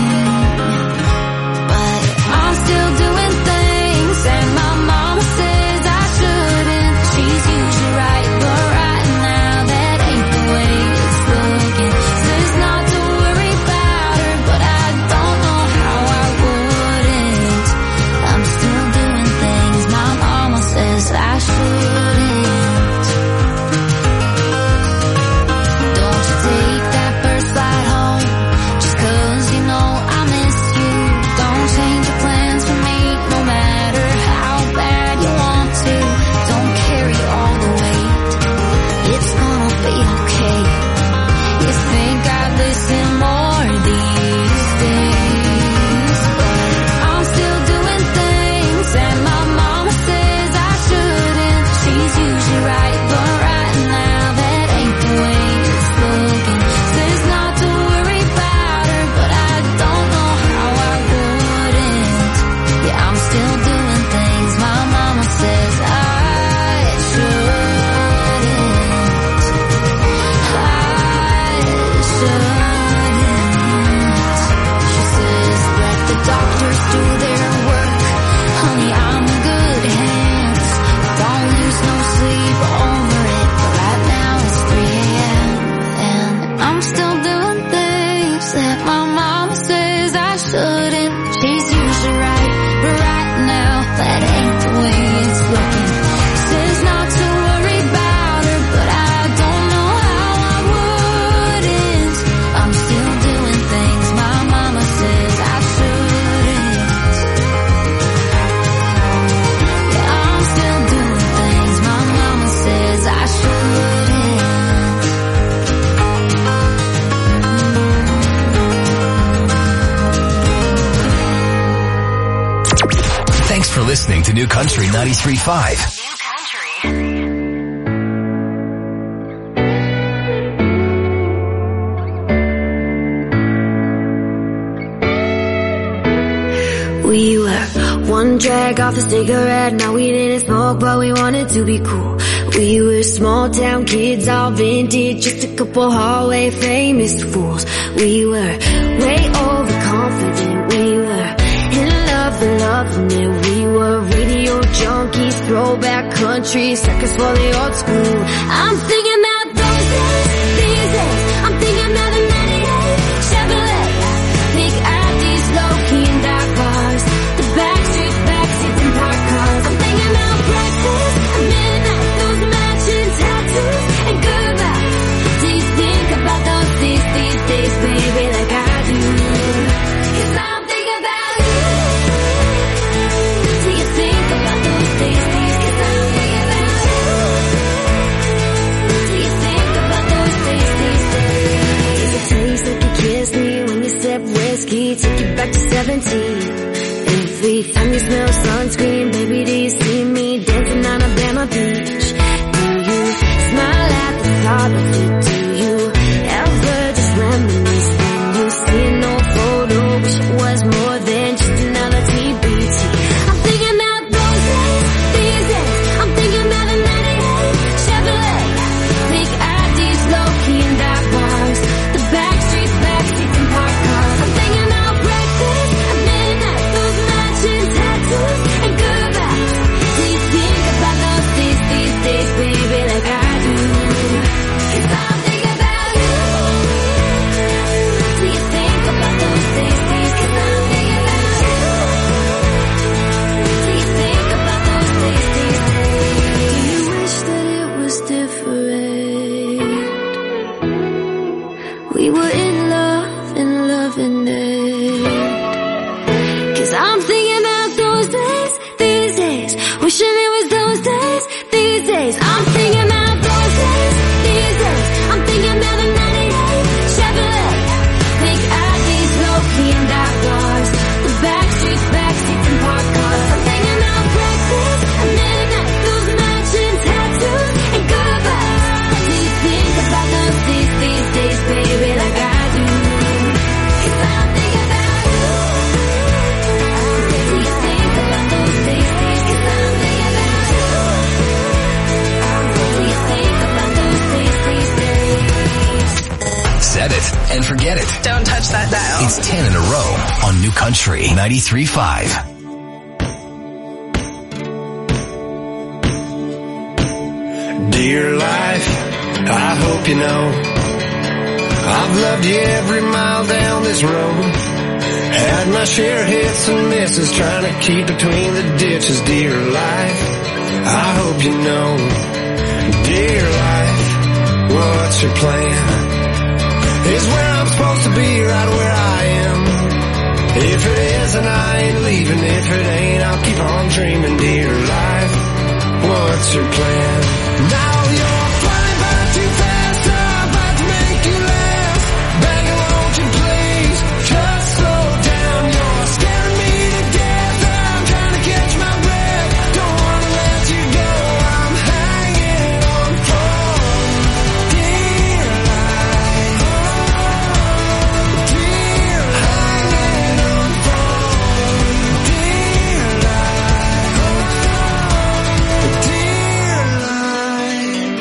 Speaker 8: Still doing things and my mama says I shouldn't. She's usually right, but right now that ain't the way it's looking. Says not to worry about her, but I don't know how I wouldn't. I'm still doing things my mama says I shouldn't. Don't you take that first flight home just 'cause you know I miss you. Don't change your plans for me, no matter how bad you want to. Don't carry all the weight, it's gonna be okay. You think I'd listen more these days, but I'm still doing things and my mama says I shouldn't. She's usually right, but right now that ain't the way it's looking. Says not to worry about her, but I don't know how I wouldn't. Yeah, I'm still doing things my mama says I shouldn't. She says let the doctors do their work. Honey, I'm in good hands. Don't lose no sleep over it, but right now it's 3 a.m. and I'm still doing things that my mama says I shouldn't. She's usually right, but right now that ain't the way it's looking. Says not to worry about her, but I don't know how I wouldn't. I'm still doing things my mama says I shouldn't. Yeah, I'm still doing things my mama says I shouldn't.
Speaker 2: Thanks for listening to New Country 93.5.
Speaker 8: We were one drag off a cigarette, now we didn't smoke, but we wanted to be cool. We were small town kids, all vintage, just a couple hallway famous fools. We were way overconfident, we were in love and loving it. We were radio junkies, throwback country, suckers for the old school. I'm thinking about those days, these days. I'm thinking about the 98 Chevrolet, Nick Addies, low-key and dark bars, the backseats and park cars. I'm thinking about breakfast at midnight, those matching tattoos and goodbye. Do you think about those days, baby, like I do? 'Cause I'm thinking about you. Do you think about those days? 'Cause I'm thinking about you. Do you think about those days? Does it taste like a kiss me when you sip whiskey? Take you back to 17. Every time you smell sunscreen, baby, do you see me dancing on Alabama Beach? Do you smile at
Speaker 2: It's 10 in a row on New Country 93.5.
Speaker 4: Dear life, I hope you know I've loved you every mile down this road. Had my share of hits and misses, trying to keep between the ditches. Dear life, I hope you know. Dear life, what's your plan? Is where I'm supposed to be, right where I am. If it is, then I ain't leaving. If it ain't, I'll keep on dreaming. Dear life, what's your plan? Now you're flying by too fast, I'm about to make you laugh. Begging, won't you please just slow down? You're scaring me to death, I'm trying to catch my breath. Don't wanna let you go, I'm hanging on for dear life. Dear hanging on for dear life. Dear life.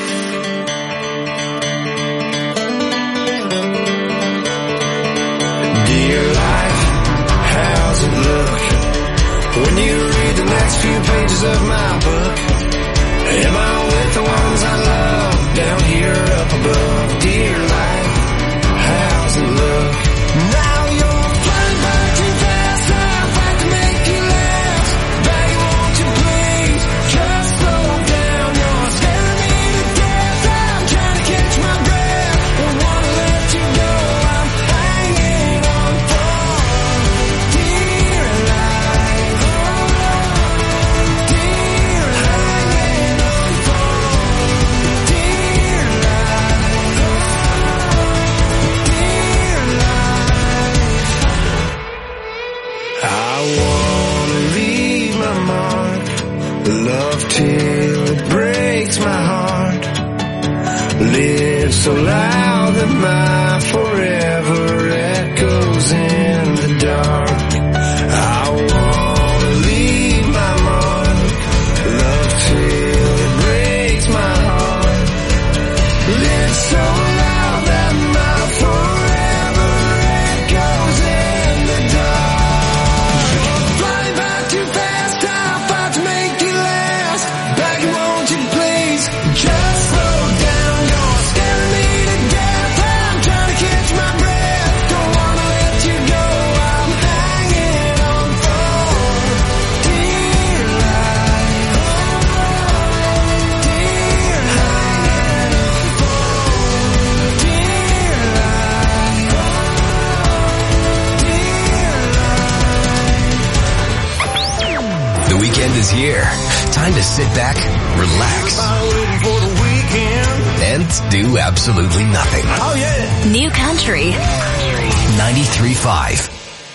Speaker 4: Dear life, how's it look when you read the next few pages of my book? Am I with the ones I love down here up above? Dear life, how's it look? Now you're flying by too fast, I'm about to make you laugh. Baby, won't you please just slow down? You're scaring me to death, I'm trying to catch my breath. Don't wanna let you go, I'm hanging on for dear life. Dear hanging on for dear life. Dear life. I wanna leave my mark, love till it breaks my heart. Live so loud that my forever echoes in the dark. I wanna leave my mark, love till it breaks my heart. Live so loud that my forever echoes in the dark. You're flying by too fast, I'm about to make you last. Baby, won't you please just slow down? You're scaring me to death, I'm trying to catch my breath. Don't wanna let you go, I'm hanging on for dear life. Dear hanging on for dear life. Dear life.
Speaker 2: The weekend is here. Time to sit back, relax,
Speaker 4: For the weekend.
Speaker 2: and do absolutely nothing.
Speaker 4: Oh yeah.
Speaker 1: New Country.
Speaker 2: 93.5.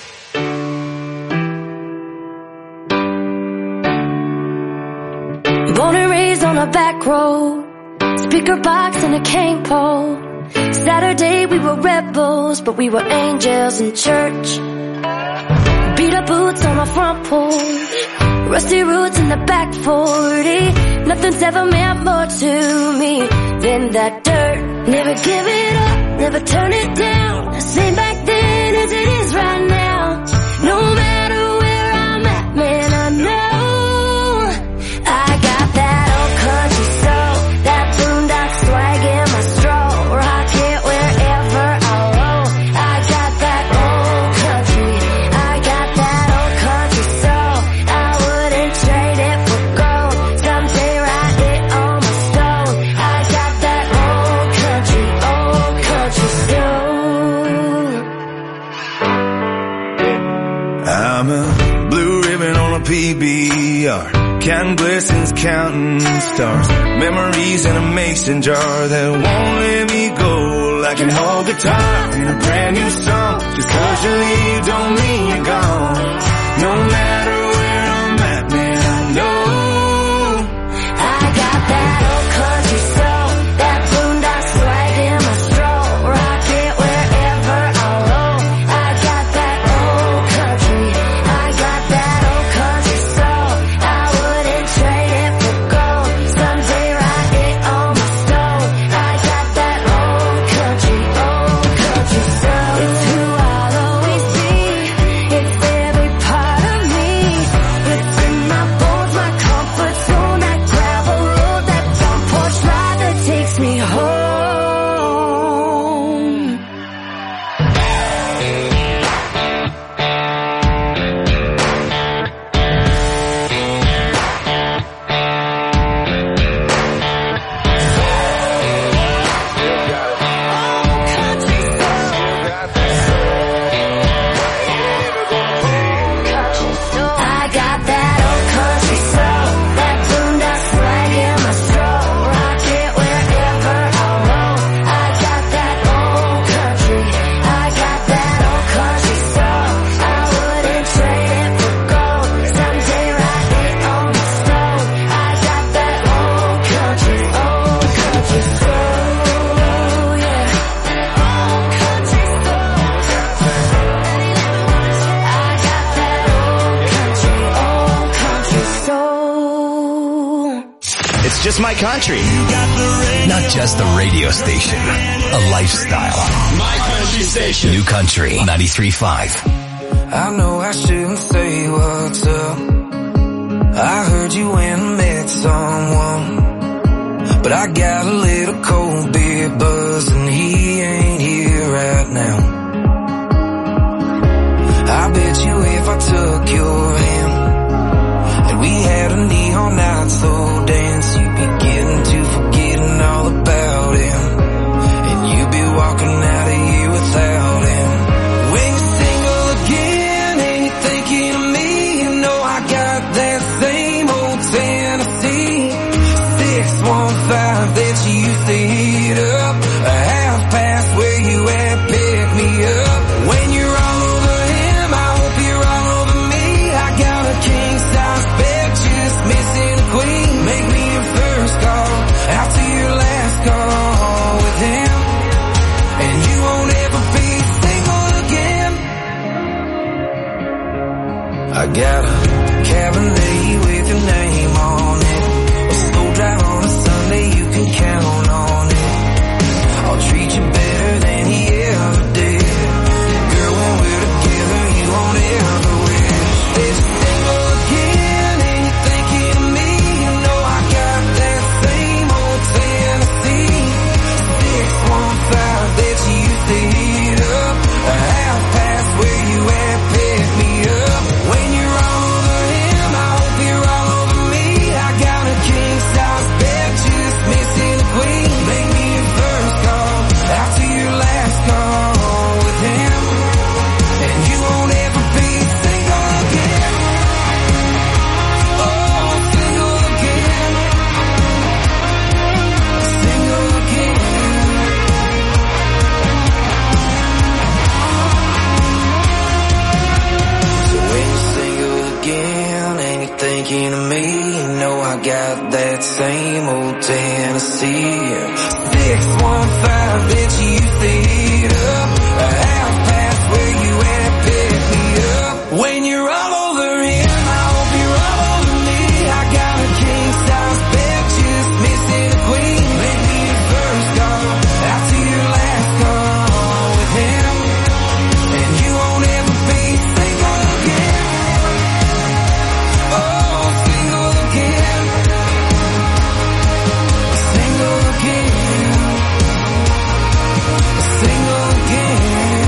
Speaker 8: Born and raised on a back road, speaker box and a cane pole. Saturday we were rebels, but we were angels in church. Beat up boots on our front porch, rusty roots in the back 40. Nothing's ever meant more to me than that dirt. Never give it up, never turn it down. Same back then as it is right now. No matter where I'm at, man, I know I got that old country soul, that boondock swag in my stroll. Rock it wherever I roll. I got that old country, I got that old country soul. I wouldn't trade it for gold. Someday write it on my stone. I got that old country soul.
Speaker 4: I'm a blue ribbon on a PBR, counting blessings, counting stars, memories in a mason jar that won't let me go. Like an old guitar in a brand new song. Just 'cause you leave don't mean you're gone. No matter where I'm at, man, I know
Speaker 8: I got that old country soul, that boondock swag in my stroll. Rock it wherever I roll. I got that old country, I got that old country soul. I wouldn't trade it for gold. Someday write it on my stone. I got that old country soul. It's who I'll always
Speaker 2: just my country. Not just a radio station, a lifestyle.
Speaker 4: My country station.
Speaker 2: New Country 93.5.
Speaker 5: I know I shouldn't say what's up. I heard you went and met someone. But I got a little cold beer buzz and he ain't here right now. I bet you if I took your hand and we had a neon night slow dance, you'd be getting to forgetting all about him, and you'd be walking out of here without him. When you're single again and you're thinking of me, you know I got that same old Tennessee 615 that you used to heat up, a half past where you at, pick me up. When you're all over him, I hope you're all over me. I got a king size bed, just missing a queen. Make me your first call, out to your last call with him, and you won't ever be single again. I got a Cabernet with your name on it, a slow drive on a Sunday, you can count on it. I'll treat you better than he ever did. Girl, when we're together, you won't ever wish. If you're single again and you're thinking of me, you know I got that same old Tennessee 615 that you used to heat up, a half past where you at, pick me up. When you're all over him, I hope you're all over me. I got a king size bed, just missing a queen. Make me your first call, out to your last call with him, and you won't ever be single again. Oh, single again. Single again. So when you're single again and you're thinking of me, you know I got that same old Tennessee 615 that you used to heat up, a half past where you at, pick me up. When you're all over him, I hope you're all over me. I got a king size bed, just missing a queen. Make me your first call, out to your last call with him, and you won't ever be single again. Oh, single again. Single again. Single again.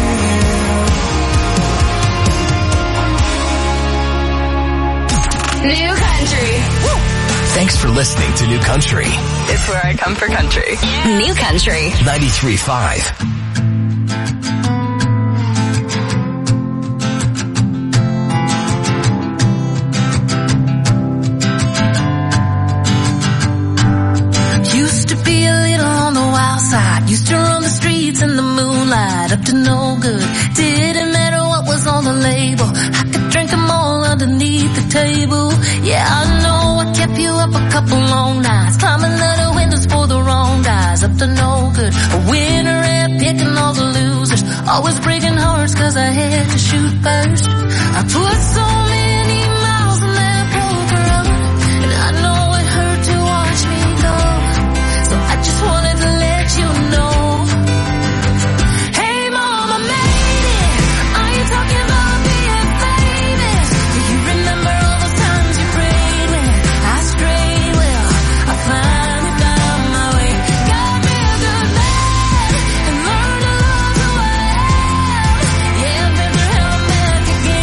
Speaker 14: New Country.
Speaker 2: Thanks for listening to New Country
Speaker 14: It's where I come for country. New Country.
Speaker 2: 93.5.
Speaker 8: Used to be a little on the wild side. Used to roam the streets in the moonlight, up to no good. Didn't matter what was on the label. I could drink them all underneath the table. Yeah, I know I kept you up a couple long nights, climbing out windows for the wrong guys, up to no good. A winner and picking all the losers, always breaking hearts cause I had to shoot first. I put so many miles on that broken road, and I know it hurt to watch me go. So I just wanted to let you know. Hey mama, made it. Are you talking about being famous? Do you remember all those times you prayed when I strayed? Well, I finally found my way. Got me a good man and learned to love who I am. Yeah, I've never held back again.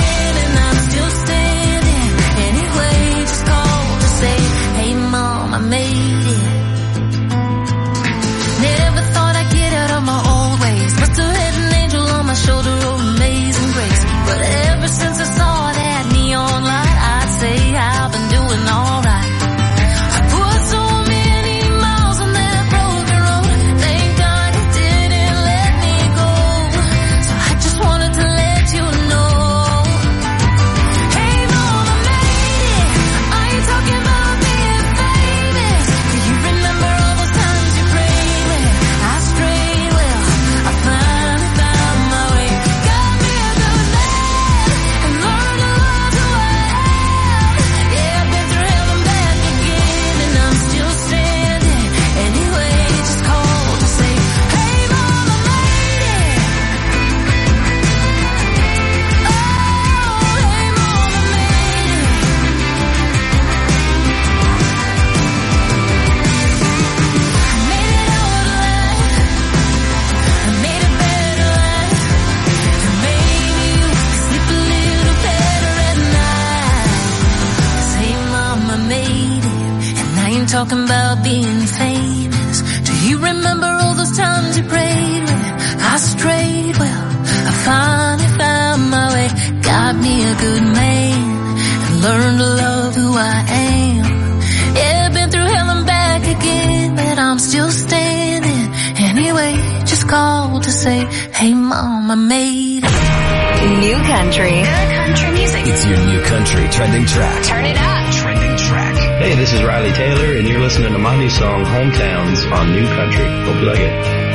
Speaker 8: ain't talking about being famous. Do you remember all those times you prayed when I strayed? Well, I finally found my way, got me a good man, and learned to love who I am. Yeah, been through hell and back again, but I'm still standing. Anyway, just called to say, hey mom, I made it.
Speaker 7: New country.
Speaker 8: Good country music.
Speaker 2: It's your new country trending track.
Speaker 7: Turn it up.
Speaker 2: Trending track.
Speaker 9: Hey, this is Riley Taylor, and you're listening to my new song, Hometowns, on New Country. Hope you like it.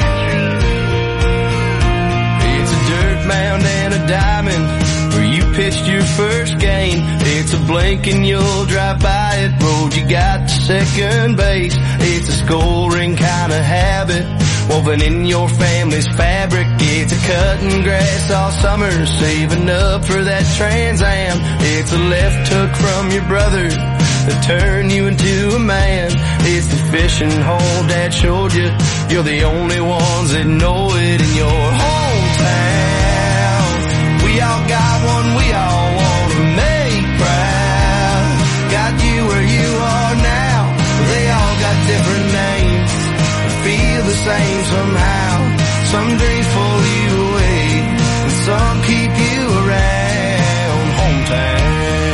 Speaker 5: It's a dirt mound and a diamond where you pitched your first game. It's a blink and you'll drive by it. Road you got to second base. It's a scoring kind of habit woven in your family's fabric. It's a cutting grass all summer, saving up for that Trans Am. It's a left hook from your brother that turn you into a man. It's the fishing hole Dad showed you. You're the only ones that know it in your hometown. We all got one we all want to make proud. Got you where you are now. They all got different names, but feel the same somehow. Some dreams pull you away, and some keep you around. Hometown.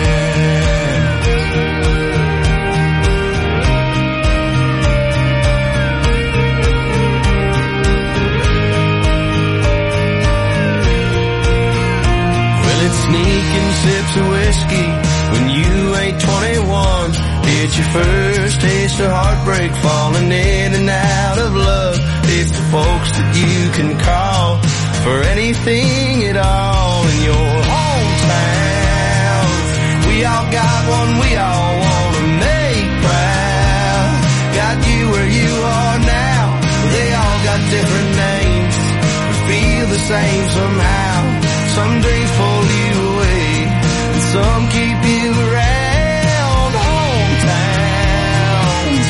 Speaker 5: Sneaking sips of whiskey when you ain't 21. It's your first taste of heartbreak, falling in and out of love. It's the folks that you can call for anything at all in your hometown. We all got one we all want to make proud. Got you where you are now. They all got different names, but feel the same somehow. Some dreams pull you away, and some keep you around. Hometowns.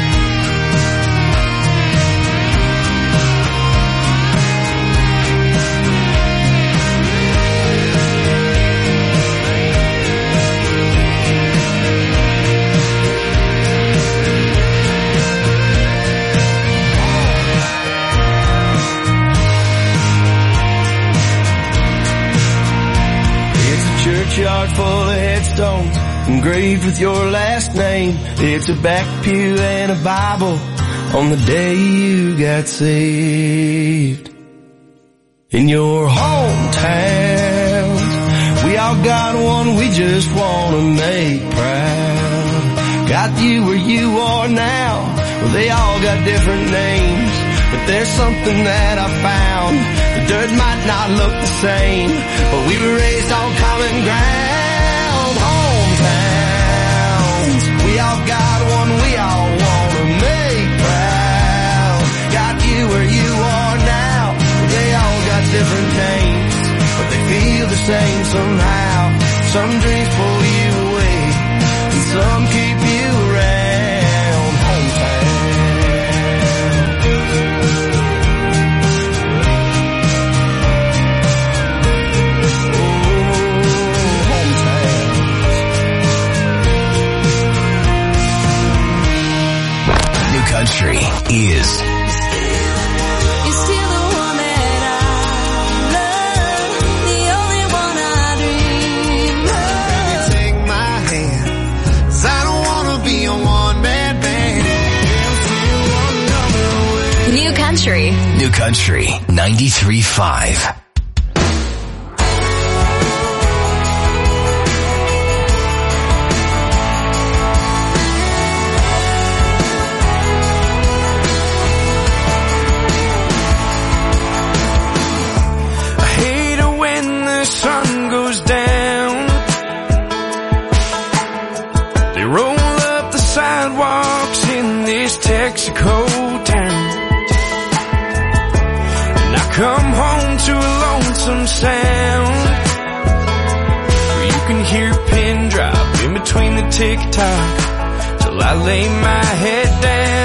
Speaker 5: Churchyard full of headstones engraved with your last name. It's a back pew and a Bible on the day you got saved. In your hometown, we all got one we just want to make proud. Got you where you are now. Well, they all got different names, but there's something that I found. The dirt might not look the same, but we were raised on common ground. Hometowns. We all got one we all want to make proud. Got you where you are now. They all got different names, but they feel the same somehow. Some dreams pull you away, and some keep you around. Hometown.
Speaker 2: Country is
Speaker 7: New country.
Speaker 2: New Country 93.5.
Speaker 5: Mexico town, and I come home to a lonesome sound where you can hear a pin drop in between the tick-tock till I lay my head down.